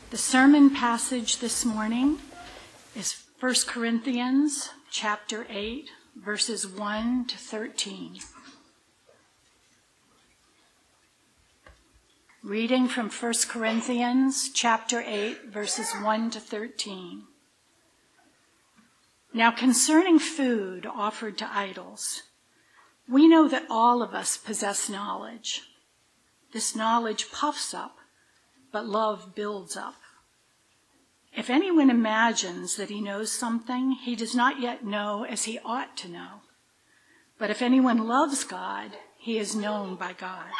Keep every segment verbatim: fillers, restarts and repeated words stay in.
The sermon passage this morning is First Corinthians chapter eight, verses one to thirteen. Reading from First Corinthians chapter eight, verses one to thirteen. Now concerning food offered to idols, we know that all of us possess knowledge. This knowledge puffs up, but love builds up. If anyone imagines that he knows something, he does not yet know as he ought to know. But if anyone loves God, he is known by God.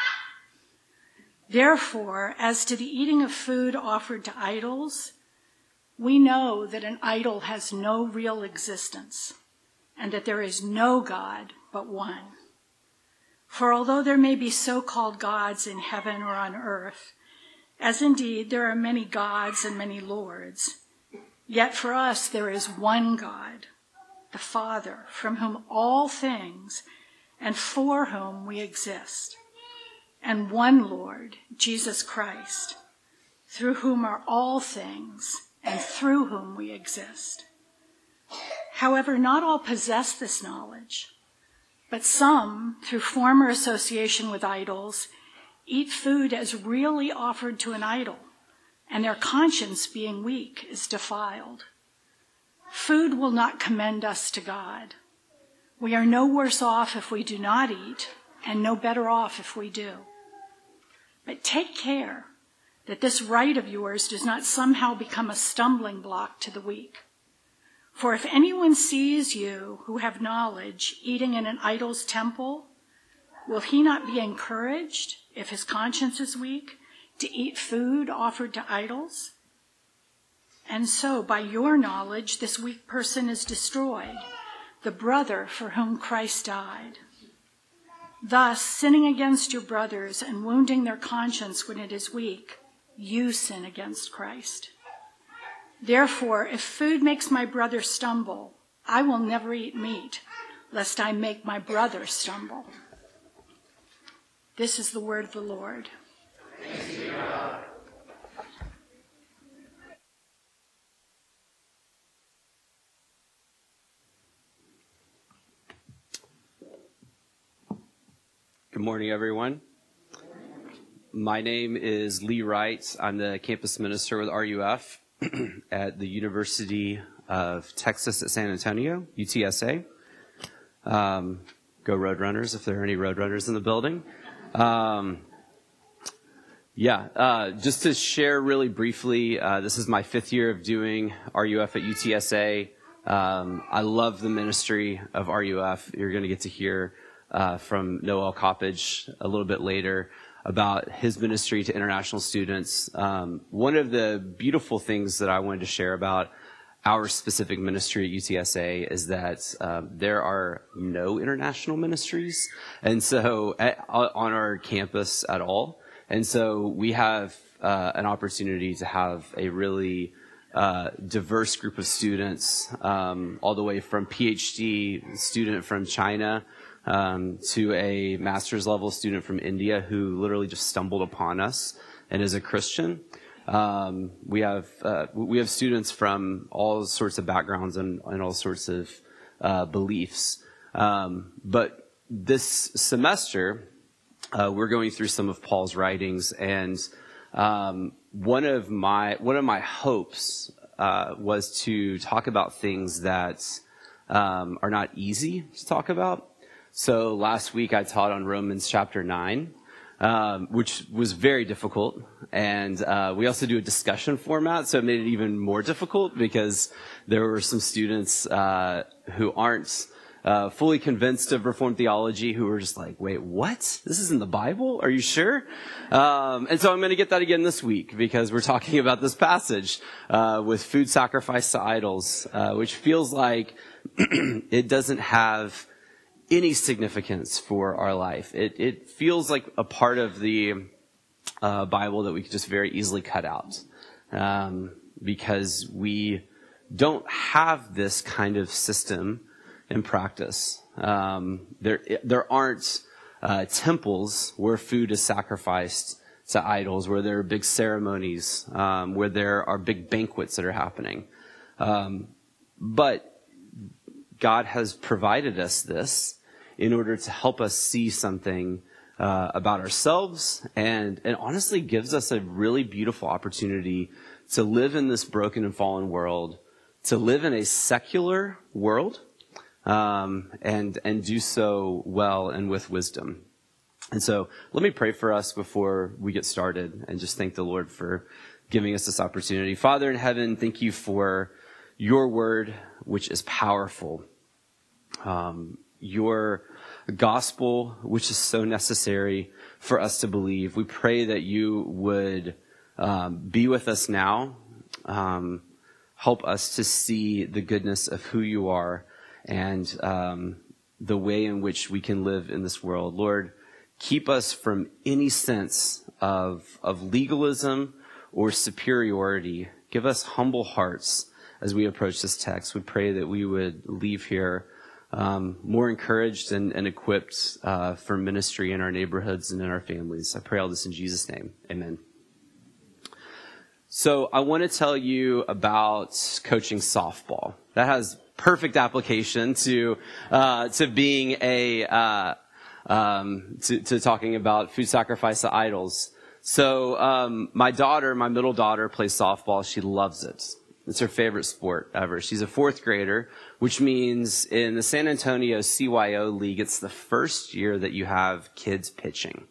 Therefore, as to the eating of food offered to idols, we know that an idol has no real existence, and that there is no God but one. For although there may be so-called gods in heaven or on earth, as indeed there are many gods and many lords, yet for us there is one God, the Father, from whom all things and for whom we exist, and one Lord, Jesus Christ, through whom are all things and through whom we exist. However, not all possess this knowledge, but some, through former association with idols, eat food as really offered to an idol, and their conscience, being weak, is defiled. Food will not commend us to God. We are no worse off if we do not eat, and no better off if we do. But take care that this right of yours does not somehow become a stumbling block to the weak. For if anyone sees you who have knowledge eating in an idol's temple, will he not be encouraged, if his conscience is weak, to eat food offered to idols? And so, by your knowledge, this weak person is destroyed, the brother for whom Christ died. Thus, sinning against your brothers and wounding their conscience when it is weak, you sin against Christ. Therefore, if food makes my brother stumble, I will never eat meat, lest I make my brother stumble. This is the word of the Lord. Thanks be to God. Good morning, everyone. My name is Lee Wright. I'm the campus minister with R U F at the University of Texas at San Antonio, U T S A. Um, go Roadrunners, if there are any Roadrunners in the building. Um, yeah, uh, just to share really briefly, uh, this is my fifth year of doing R U F at U T S A. Um, I love the ministry of R U F. You're going to get to hear uh, from Noel Coppage a little bit later about his ministry to international students. Um, one of the beautiful things that I wanted to share about our specific ministry at U T S A is that um, there are no international ministries, and so at, on our campus at all. And so we have uh, an opportunity to have a really uh, diverse group of students, um, all the way from PhD student from China um, to a master's level student from India who literally just stumbled upon us and is a Christian. Um, we have uh, we have students from all sorts of backgrounds and, and all sorts of uh, beliefs. Um, but this semester, uh, we're going through some of Paul's writings, and um, one of my one of my hopes uh, was to talk about things that um, are not easy to talk about. So last week I taught on Romans chapter nine. Um, which was very difficult. And uh, we also do a discussion format, so it made it even more difficult because there were some students uh, who aren't uh, fully convinced of Reformed theology who were just like, wait, what? This is in the Bible? Are you sure? Um, and so I'm going to get that again this week because we're talking about this passage uh, with food sacrificed to idols, uh, which feels like it doesn't have any significance for our life. It, it feels like a part of the uh, Bible that we could just very easily cut out um, because we don't have this kind of system in practice. Um, there, there aren't uh, temples where food is sacrificed to idols, where there are big ceremonies, um, where there are big banquets that are happening. Um, but God has provided us this in order to help us see something uh, about ourselves, and, and honestly gives us a really beautiful opportunity to live in this broken and fallen world, to live in a secular world, um, and and do so well and with wisdom. And so let me pray for us before we get started and just thank the Lord for giving us this opportunity. Father in heaven, thank you for your word, which is powerful. Um, your gospel, which is so necessary for us to believe. We pray that you would um, be with us now. Um, help us to see the goodness of who you are and um, the way in which we can live in this world. Lord, keep us from any sense of, of legalism or superiority. Give us humble hearts as we approach this text. We pray that we would leave here um, more encouraged and, and equipped uh, for ministry in our neighborhoods and in our families. I pray all this in Jesus' name. Amen. So I want to tell you about coaching softball. That has perfect application to uh, to being a uh, um, to, to talking about food sacrifice to idols. So um, my daughter, my middle daughter, plays softball. She loves it. It's her favorite sport ever. She's a fourth grader, which means in the San Antonio C Y O League, it's the first year that you have kids pitching.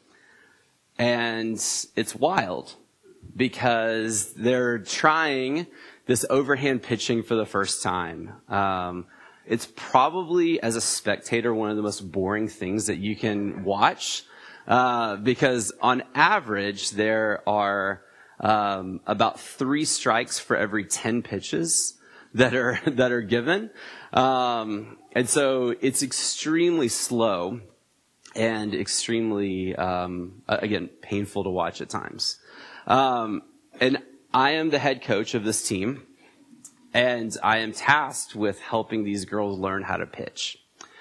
And it's wild because they're trying this overhand pitching for the first time. Um, it's probably, as a spectator, one of the most boring things that you can watch uh, because on average, there are Um, about three strikes for every ten pitches that are that are given, um, and so it's extremely slow and extremely, um, again, painful to watch at times. Um, and I am the head coach of this team, and I am tasked with helping these girls learn how to pitch.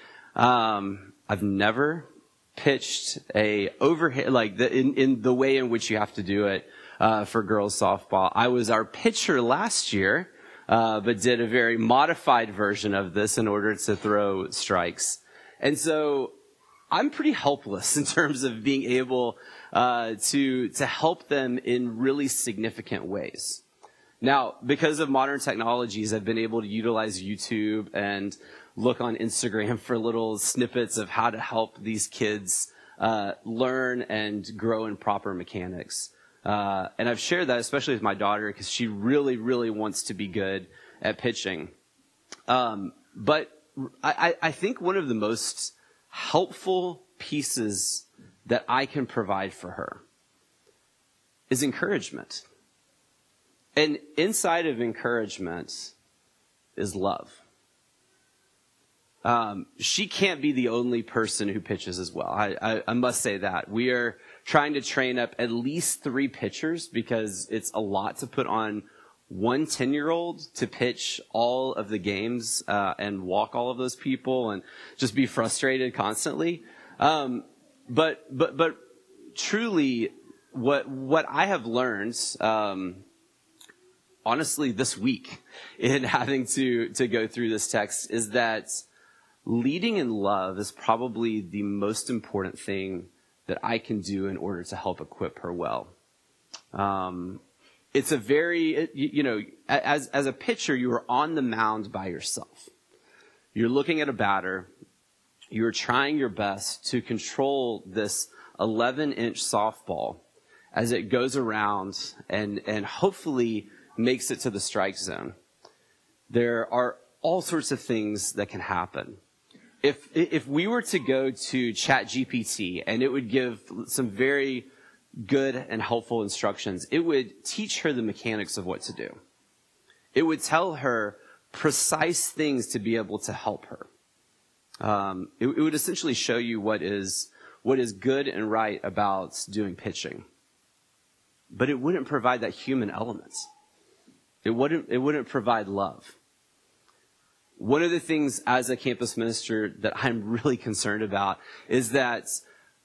Um, I've never pitched a overhand like the, in in the way in which you have to do it. Uh, for girls softball. I was our pitcher last year, uh, but did a very modified version of this in order to throw strikes. And so I'm pretty helpless in terms of being able uh, to to help them in really significant ways. Now, because of modern technologies, I've been able to utilize YouTube and look on Instagram for little snippets of how to help these kids uh, learn and grow in proper mechanics. Uh, and I've shared that especially with my daughter because she really, really wants to be good at pitching. Um, but I, I think one of the most helpful pieces that I can provide for her is encouragement. And inside of encouragement is love. Um, she can't be the only person who pitches as well. I, I, I must say that. We are trying to train up at least three pitchers because it's a lot to put on one ten-year-old to pitch all of the games uh, and walk all of those people and just be frustrated constantly. Um, but but but truly, what what I have learned, um, honestly, this week in having to to go through this text is that leading in love is probably the most important thing that I can do in order to help equip her well. Um, it's a very, it, you, you know, as, as a pitcher, you are on the mound by yourself. You're looking at a batter. You're trying your best to control this eleven inch softball as it goes around and, and hopefully makes it to the strike zone. There are all sorts of things that can happen. If if we were to go to ChatGPT and it would give some very good and helpful instructions, it would teach her the mechanics of what to do. It would tell her precise things to be able to help her. Um, it, it would essentially show you what is what is good and right about doing pitching. But it wouldn't provide that human element. It wouldn't it wouldn't provide love. One of the things as a campus minister that I'm really concerned about is that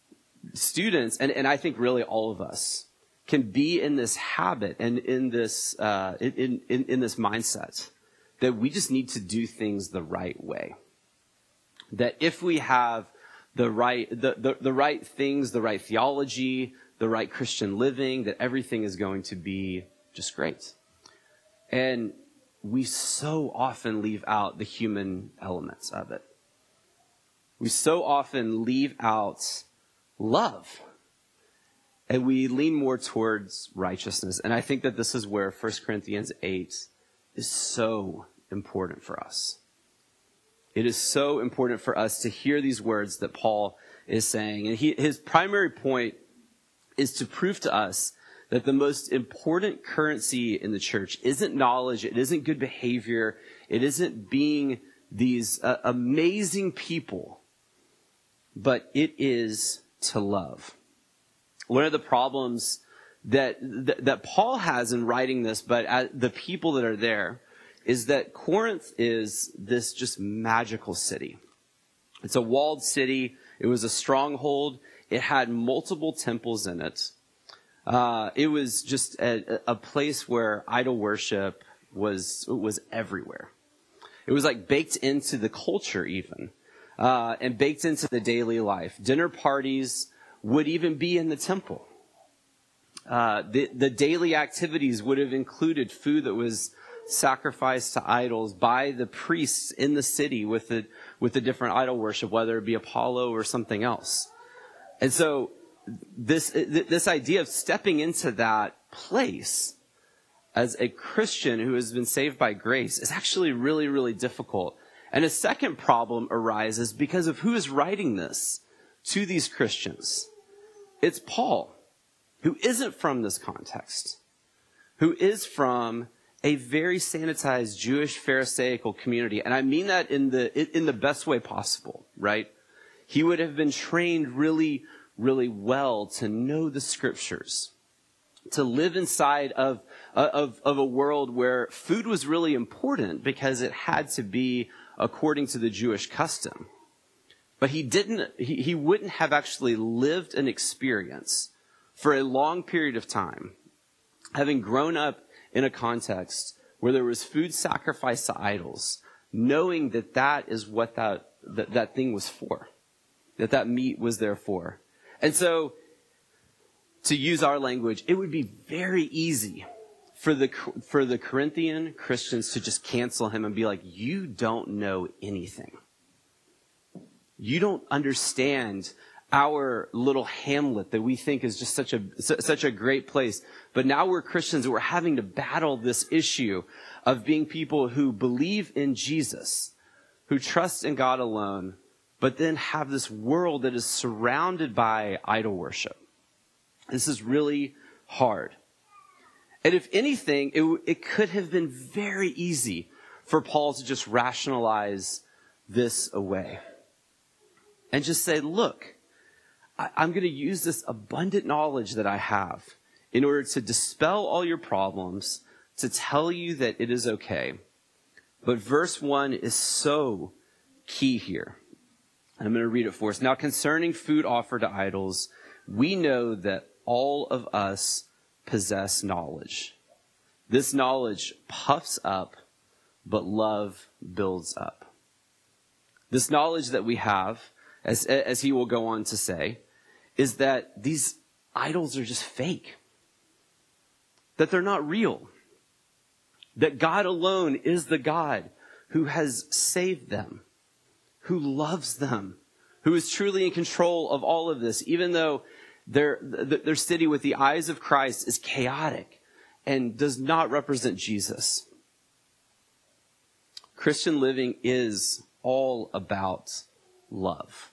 students, and, and I think really all of us, can be in this habit and in this uh, in, in in this mindset that we just need to do things the right way. That if we have the right the, the, the right things, the right theology, the right Christian living, that everything is going to be just great. And we so often leave out the human elements of it. We so often leave out love. And we lean more towards righteousness. And I think that this is where First Corinthians eight is so important for us. It is so important for us to hear these words that Paul is saying. And he, his primary point is to prove to us that the most important currency in the church isn't knowledge, it isn't good behavior, it isn't being these uh, amazing people, but it is to love. One of the problems that, that that Paul has in writing this, but at the people that are there, is that Corinth is this just magical city. It's a walled city. It was a stronghold. It had multiple temples in it. Uh, it was just a, a place where idol worship was was everywhere. It was like baked into the culture even, uh, and baked into the daily life. Dinner parties would even be in the temple. Uh, the, the daily activities would have included food that was sacrificed to idols by the priests in the city with the, with the different idol worship, whether it be Apollo or something else. And so this, this idea of stepping into that place as a Christian who has been saved by grace is actually really, really difficult. And a second problem arises because of who is writing this to these Christians. It's Paul, who isn't from this context, who is from a very sanitized Jewish Pharisaical community. And I mean that in the in the best way possible, right? He would have been trained really, really well to know the scriptures, to live inside of, of, of a world where food was really important because it had to be according to the Jewish custom. But he didn't, he, he wouldn't have actually lived an experience for a long period of time, having grown up in a context where there was food sacrificed to idols, knowing that that is what that, that, that thing was for, that that meat was there for. And so, to use our language, it would be very easy for the, for the Corinthian Christians to just cancel him and be like, you don't know anything. You don't understand our little hamlet that we think is just such a such a great place. But now we're Christians and we're having to battle this issue of being people who believe in Jesus, who trust in God alone, but then have this world that is surrounded by idol worship. This is really hard. And if anything, it, it could have been very easy for Paul to just rationalize this away. And just say, look, I, I'm going to use this abundant knowledge that I have in order to dispel all your problems, to tell you that it is okay. But verse one is so key here. I'm going to read it for us. Now, concerning food offered to idols, we know that all of us possess knowledge. This knowledge puffs up, but love builds up. This knowledge that we have, As, as he will go on to say, is that these idols are just fake. That they're not real. That God alone is the God who has saved them, who loves them, who is truly in control of all of this, even though their, their city with the eyes of Christ is chaotic and does not represent Jesus. Christian living is all about love.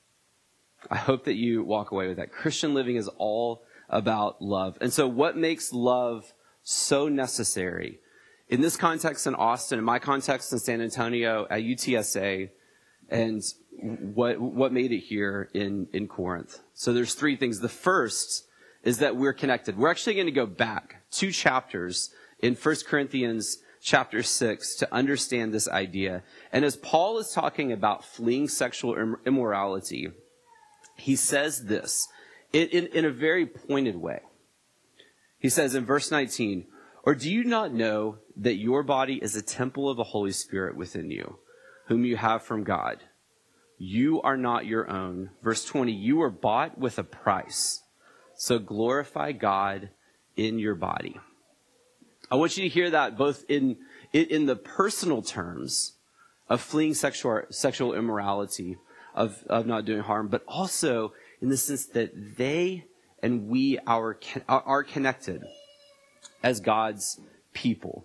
I hope that you walk away with that. Christian living is all about love. And so what makes love so necessary? In this context in Austin, in my context in San Antonio, at U T S A, and what what made it here in, in Corinth. So there's three things. The first is that we're connected. We're actually going to go back two chapters in First Corinthians chapter six to understand this idea. And as Paul is talking about fleeing sexual immorality, he says this in, in, in a very pointed way. He says in verse nineteen, "Or do you not know that your body is a temple of the Holy Spirit within you, whom you have from God? You are not your own." Verse twenty, "You were bought with a price. So glorify God in your body." I want you to hear that both in, in the personal terms of fleeing sexual, sexual immorality, of, of not doing harm, but also in the sense that they and we are, are connected as God's people.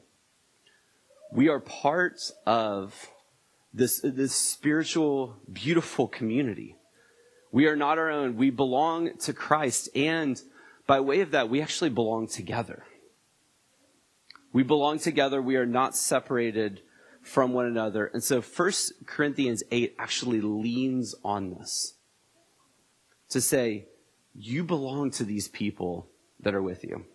We are part of this, this spiritual, beautiful community. We are not our own. We belong to Christ. And by way of that, we actually belong together. We belong together. We are not separated from one another. And so First Corinthians eight actually leans on this to say, you belong to these people that are with you.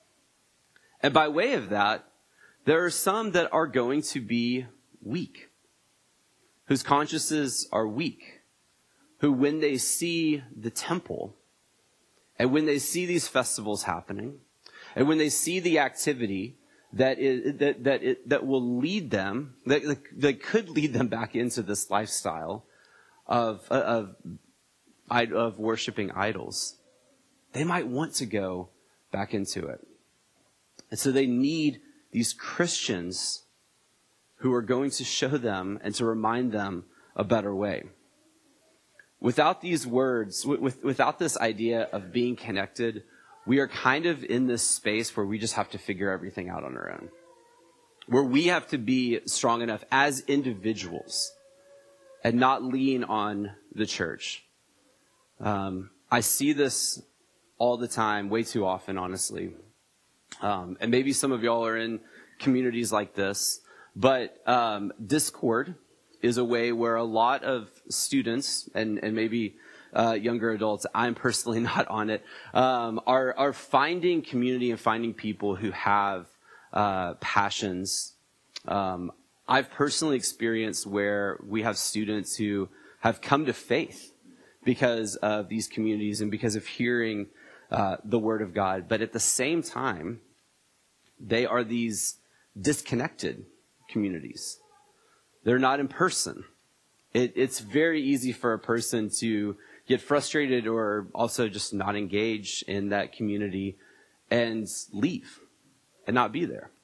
And by way of that, there are some that are going to be weak, whose consciences are weak, who when they see the temple, and when they see these festivals happening, and when they see the activity that is, that that it, that will lead them, that that could lead them back into this lifestyle of of of worshiping idols, they might want to go back into it. And so they need these Christians who are going to show them and to remind them a better way. Without these words, with, without this idea of being connected, we are kind of in this space where we just have to figure everything out on our own. Where we have to be strong enough as individuals and not lean on the church. Um, I see this all the time, way too often, honestly. Um, and maybe some of y'all are in communities like this. But um, Discord is a way where a lot of students and, and maybe uh, younger adults, I'm personally not on it, um, are, are finding community and finding people who have uh, passions. Um, I've personally experienced where we have students who have come to faith because of these communities and because of hearing uh, the Word of God. But at the same time, they are these disconnected communities. They're not in person. It, it's very easy for a person to get frustrated or also just not engage in that community and leave and not be there.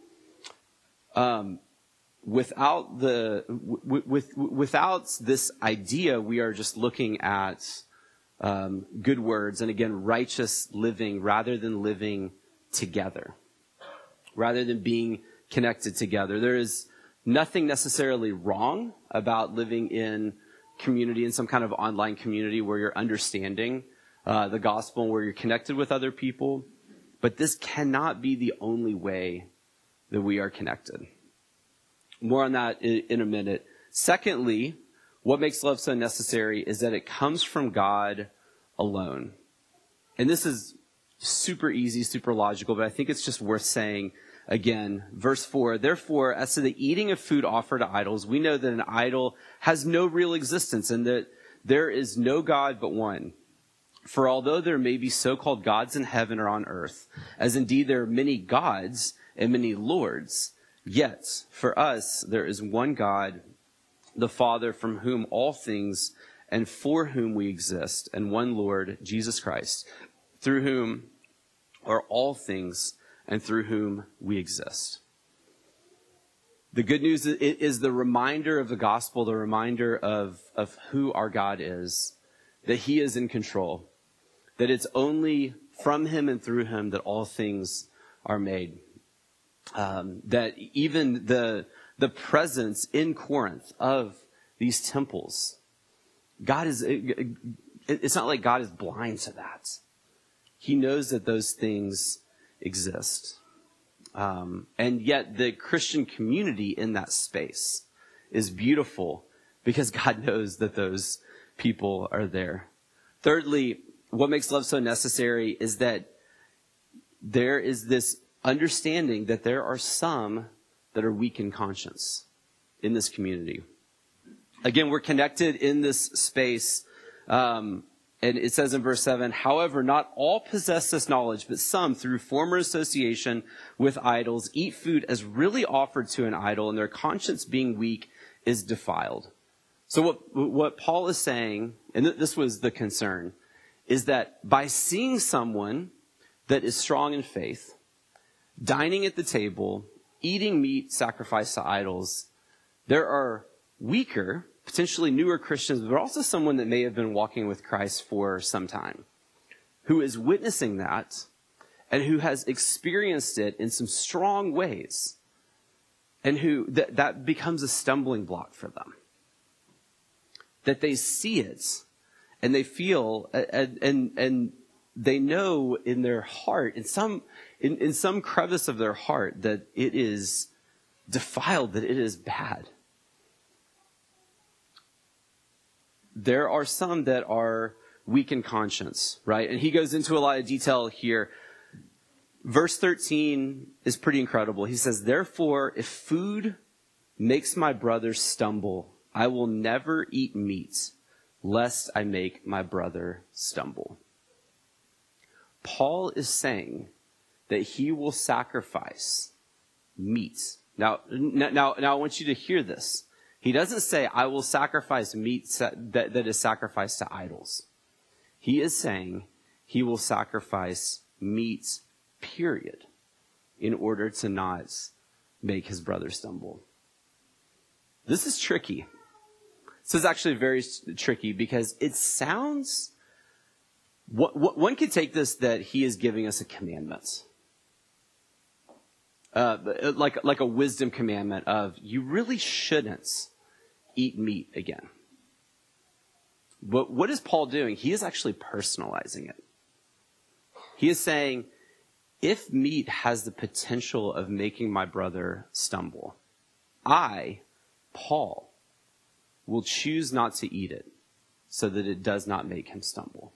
Um, without the w- with without this idea, we are just looking at um, good words and again righteous living rather than living together, rather than being connected together. There is nothing necessarily wrong about living in community, in some kind of online community where you're understanding uh, the gospel, where you're connected with other people. But this cannot be the only way that we are connected. More on that in, in a minute. Secondly, what makes love so necessary is that it comes from God alone. And this is super easy, super logical, but I think it's just worth saying again. Verse four, "Therefore, as to the eating of food offered to idols, we know that an idol has no real existence and that there is no God but one. For although there may be so-called gods in heaven or on earth, as indeed there are many gods and many lords, yet for us there is one God, the Father, from whom all things and for whom we exist, and one Lord, Jesus Christ, through whom are all things and through whom we exist." The good news is the reminder of the gospel, the reminder of, of who our God is, that he is in control, that it's only from him and through him that all things are made. Um, that even the, the presence in Corinth of these temples, God is, it, it's not like God is blind to that. He knows that those things exist. Um, and yet the Christian community in that space is beautiful because God knows that those people are there. Thirdly, what makes love so necessary is that there is this understanding that there are some that are weak in conscience in this community. Again, we're connected in this space um, And it says in verse seven, however, not all possess this knowledge, but some, through former association with idols, eat food as really offered to an idol, and their conscience being weak is defiled. So what, what Paul is saying, and this was the concern, is that by seeing someone that is strong in faith, dining at the table, eating meat sacrificed to idols, there are weaker, potentially newer Christians, but also someone that may have been walking with Christ for some time, who is witnessing that and who has experienced it in some strong ways, and who that, that becomes a stumbling block for them. That they see it and they feel and and, and they know in their heart, in some in, in some crevice of their heart, that it is defiled, that it is bad. There are some that are weak in conscience, right? And he goes into a lot of detail here. Verse thirteen is pretty incredible. He says, therefore, if food makes my brother stumble, I will never eat meat, lest I make my brother stumble. Paul is saying that he will sacrifice meat. Now, now, now I want you to hear this. He doesn't say, I will sacrifice meat that, that is sacrificed to idols. He is saying he will sacrifice meat, period, in order to not make his brother stumble. This is tricky. This is actually very tricky because it sounds, what, what, one could take this that he is giving us a commandment. Uh, like, like a wisdom commandment of, you really shouldn't eat meat again. But what is Paul doing? He is actually personalizing it. He is saying, if meat has the potential of making my brother stumble, I, Paul, will choose not to eat it so that it does not make him stumble.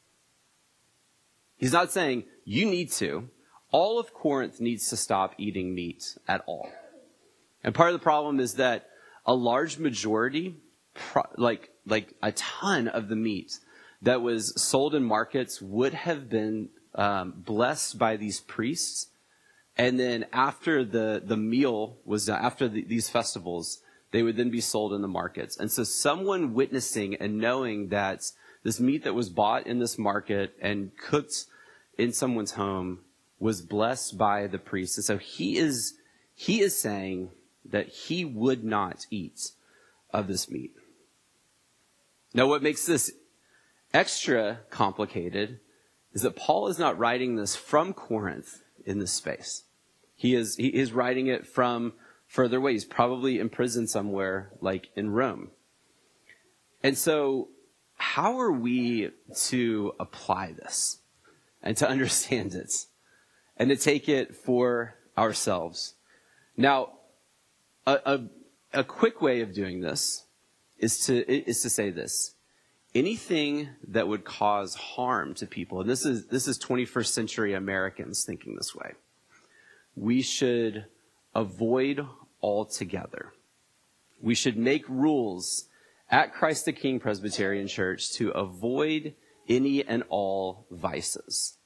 He's not saying, you need to. All of Corinth needs to stop eating meat at all. And part of the problem is that a large majority, like, like a ton of the meat that was sold in markets would have been um, blessed by these priests. And then after the, the meal was done, after the, these festivals, they would then be sold in the markets. And so someone witnessing and knowing that this meat that was bought in this market and cooked in someone's home was blessed by the priest. And so he is, he is saying that he would not eat of this meat. Now, what makes this extra complicated is that Paul is not writing this from Corinth in this space. He is, he is writing it from further away. He's probably in prison somewhere, like in Rome. And so, how are we to apply this and to understand it and to take it for ourselves? Now, a, a, a quick way of doing this is to is to say this: anything that would cause harm to people, and this is this is twenty-first century Americans thinking this way, we should avoid altogether. We should make rules at Christ the King Presbyterian Church to avoid any and all vices.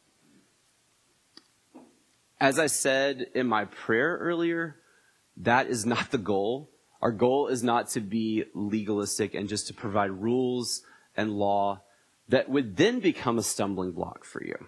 As I said in my prayer earlier, that is not the goal. Our goal is not to be legalistic and just to provide rules and law that would then become a stumbling block for you.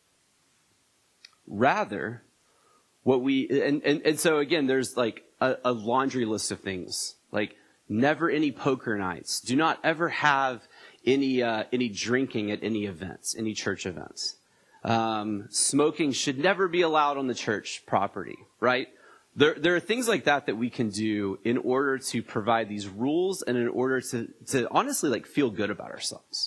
Rather, what we, and, and, and so again, there's like a, a laundry list of things, like never any poker nights. Do not ever have any, uh, any drinking at any events, any church events. Um, smoking should never be allowed on the church property, right? There, there are things like that that we can do in order to provide these rules and in order to, to honestly like feel good about ourselves.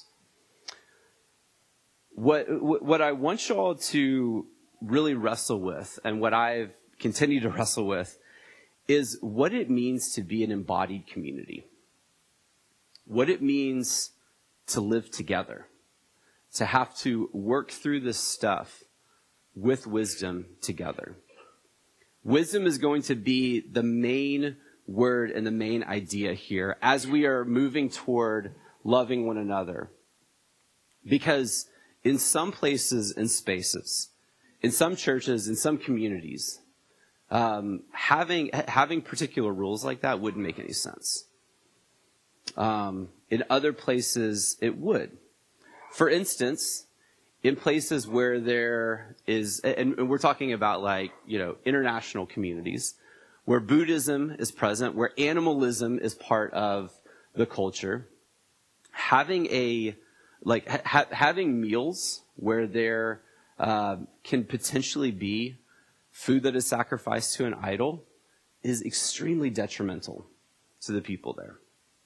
What, what I want you all to really wrestle with, and what I've continued to wrestle with, is what it means to be an embodied community. What it means to live together, to have to work through this stuff with wisdom together. Wisdom is going to be the main word and the main idea here as we are moving toward loving one another. Because in some places and spaces, in some churches, in some communities, um, having having particular rules like that wouldn't make any sense. Um, in other places, it would. For instance, in places where there is, and we're talking about like, you know, international communities, where Buddhism is present, where animalism is part of the culture, having a, like, ha- having meals where there uh, can potentially be food that is sacrificed to an idol is extremely detrimental to the people there.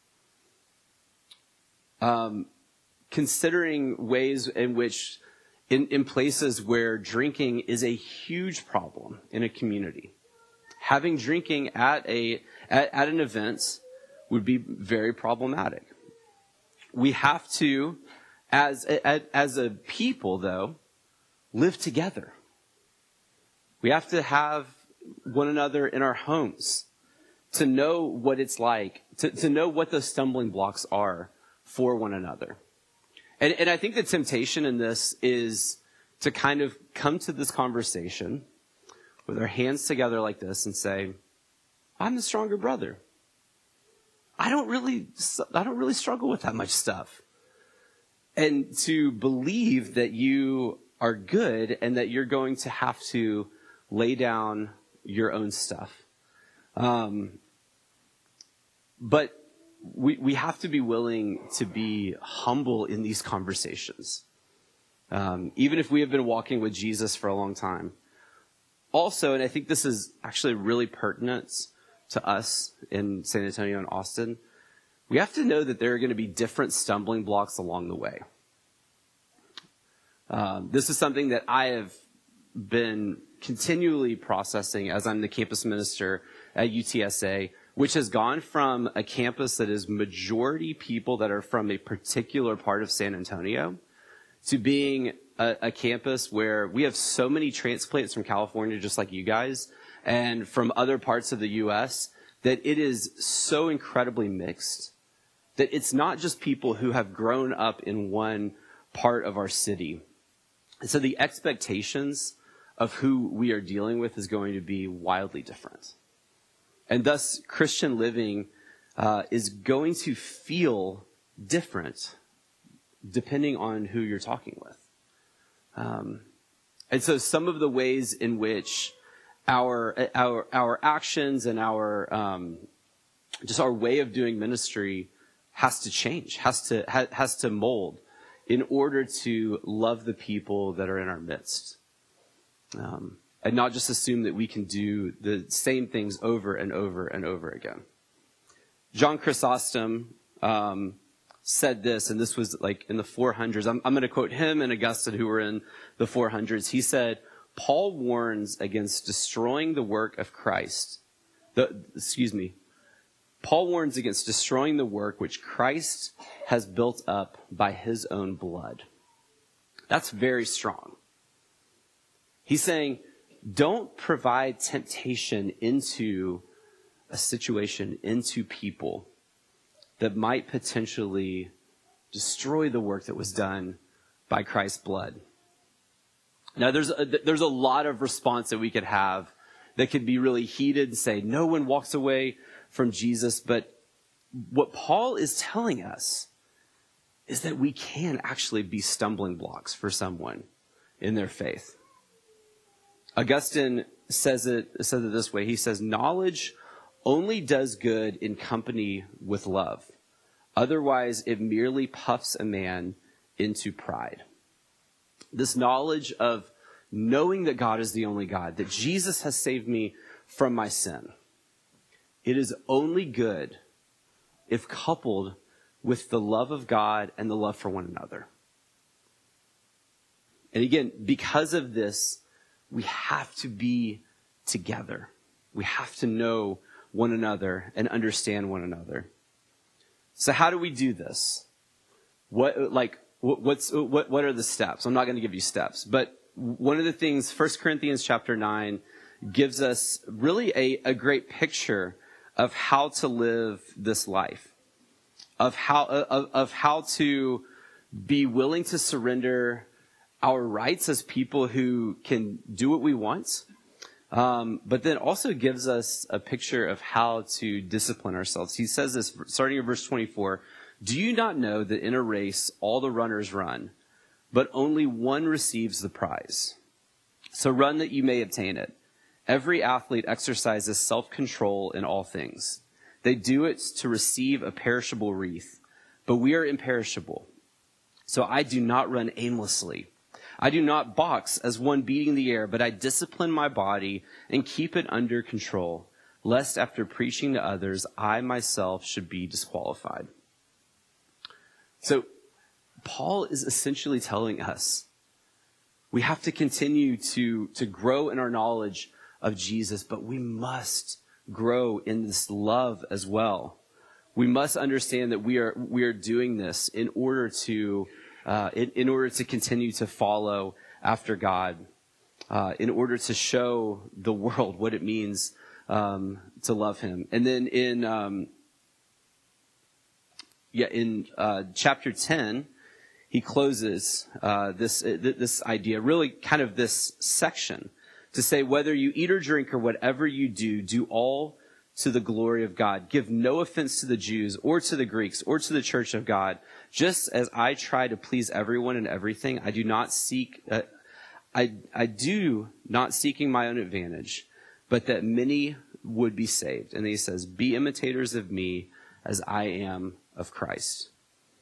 Um, considering ways in which, in, in places where drinking is a huge problem in a community, having drinking at a at, at an event would be very problematic. We have to, as as, as a people, though, live together. We have to have one another in our homes to know what it's like, to, to know what the stumbling blocks are for one another. And, and I think the temptation in this is to kind of come to this conversation with our hands together like this and say, I'm the stronger brother. I don't really, I don't really struggle with that much stuff. And to believe that you are good and that you're going to have to lay down your own stuff. Um, but we, we have to be willing to be humble in these conversations. Um, even if we have been walking with Jesus for a long time. Also, and I think this is actually really pertinent to us in San Antonio and Austin, we have to know that there are going to be different stumbling blocks along the way. Um, this is something that I have been continually processing as I'm the campus minister at U T S A, which has gone from a campus that is majority people that are from a particular part of San Antonio to being a, a campus where we have so many transplants from California, just like you guys, and from other parts of the U S, that it is so incredibly mixed that it's not just people who have grown up in one part of our city. And so the expectations of who we are dealing with is going to be wildly different. And thus, Christian living uh, is going to feel different depending on who you're talking with. Um, and so some of the ways in which our our our actions and our um, just our way of doing ministry has to change, has to ha, has to mold in order to love the people that are in our midst. Um, and not just assume that we can do the same things over and over and over again. John Chrysostom um, said this, and this was like in the four hundreds. I'm, I'm going to quote him and Augustine, who were in the four hundreds. He said, Paul warns against destroying the work of Christ. The, excuse me. Paul warns against destroying the work which Christ has built up by his own blood. That's very strong. He's saying, don't provide temptation into a situation, into people that might potentially destroy the work that was done by Christ's blood. Now, there's a, there's a lot of response that we could have that could be really heated and say, no one walks away from Jesus. But what Paul is telling us is that we can actually be stumbling blocks for someone in their faith. Augustine says it, says it this way. He says, knowledge only does good in company with love. Otherwise, it merely puffs a man into pride. This knowledge of knowing that God is the only God, that Jesus has saved me from my sin, it is only good if coupled with the love of God and the love for one another. And again, because of this, we have to be together. We have to know one another and understand one another. So how do we do this? What, like, what, what's, what, what are the steps? I'm not going to give you steps, but one of the things, First Corinthians chapter nine gives us really a, a great picture of how to live this life, of how, of, of how to be willing to surrender our rights as people who can do what we want, um, but then also gives us a picture of how to discipline ourselves. He says this, starting in verse twenty-four, "Do you not know that in a race all the runners run, but only one receives the prize? So run that you may obtain it. Every athlete exercises self-control in all things. They do it to receive a perishable wreath, but we are imperishable. So I do not run aimlessly. I do not box as one beating the air, but I discipline my body and keep it under control, lest after preaching to others, I myself should be disqualified." So Paul is essentially telling us we have to continue to, to grow in our knowledge of Jesus, but we must grow in this love as well. We must understand that we are we are doing this in order to uh, in, in order to continue to follow after God, uh, in order to show the world what it means um, to love Him. And then in um, yeah in uh, chapter ten, he closes uh, this uh, this idea, really kind of this section, to say, "Whether you eat or drink or whatever you do, do all to the glory of God. Give no offense to the Jews or to the Greeks or to the church of God. Just as I try to please everyone in everything, I do not seek, uh, I, I do not seeking my own advantage, but that many would be saved." And then he says, "Be imitators of me as I am of Christ."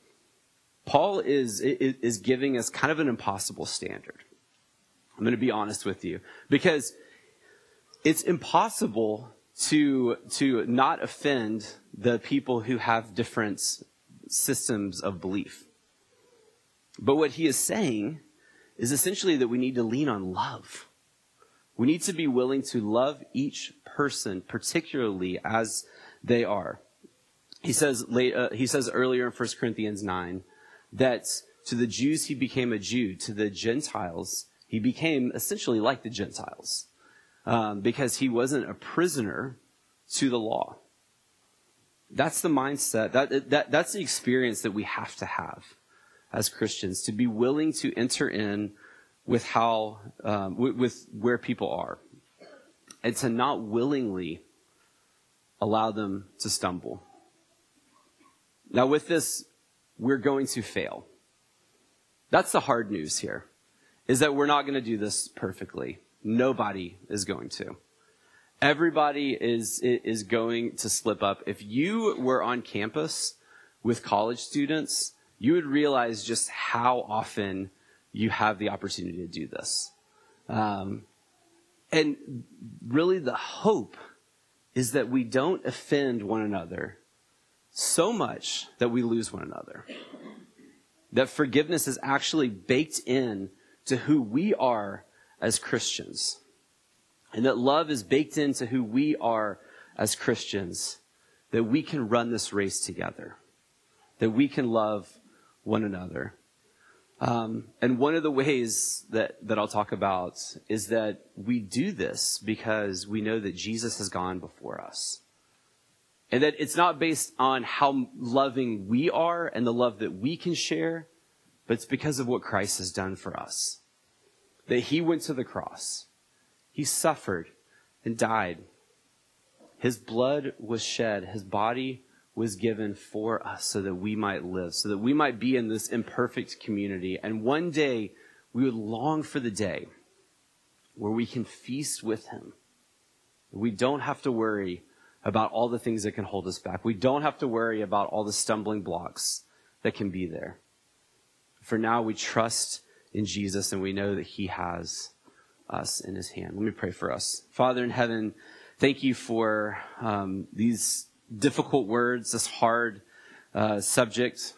Paul is, is, is giving us kind of an impossible standard. I'm going to be honest with you, because it's impossible to, to not offend the people who have different systems of belief. But what he is saying is essentially that we need to lean on love. We need to be willing to love each person, particularly as they are. He says, late, uh, he says earlier in First Corinthians nine that to the Jews he became a Jew, to the Gentiles he became essentially like the Gentiles, um, because he wasn't a prisoner to the law. That's the mindset, that, that that's the experience that we have to have as Christians, to be willing to enter in with how, um, with, with where people are, and to not willingly allow them to stumble. Now, with this, we're going to fail. That's the hard news here, is that we're not going to do this perfectly. Nobody is going to. Everybody is is going to slip up. If you were on campus with college students, you would realize just how often you have the opportunity to do this. Um, and really the hope is that we don't offend one another so much that we lose one another. That forgiveness is actually baked in to who we are as Christians. And that love is baked into who we are as Christians. That we can run this race together. That we can love one another. Um, and one of the ways that, that I'll talk about is that we do this because we know that Jesus has gone before us. And that it's not based on how loving we are and the love that we can share, but it's because of what Christ has done for us. That he went to the cross. He suffered and died. His blood was shed. His body was given for us so that we might live, so that we might be in this imperfect community. And one day we would long for the day where we can feast with him. We don't have to worry about all the things that can hold us back. We don't have to worry about all the stumbling blocks that can be there. For now, we trust in Jesus and we know that he has us in his hand. Let me pray for us. Father in heaven, thank you for um, these difficult words, this hard uh, subject.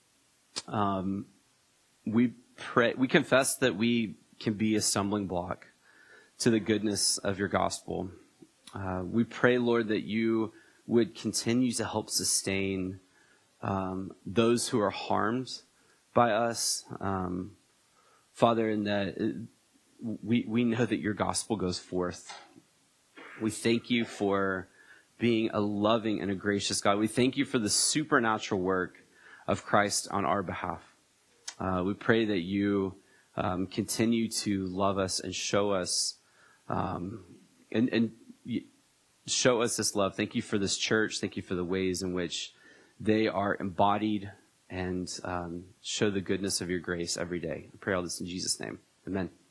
Um, we pray, we confess that we can be a stumbling block to the goodness of your gospel. Uh, we pray, Lord, that you would continue to help sustain um, those who are harmed by us. Um, Father, in that we, we know that your gospel goes forth. We thank you for being a loving and a gracious God. We thank you for the supernatural work of Christ on our behalf. Uh, we pray that you um, continue to love us and show us um, and, and show us this love. Thank you for this church. Thank you for the ways in which they are embodied and um, show the goodness of your grace every day. I pray all this in Jesus' name. Amen.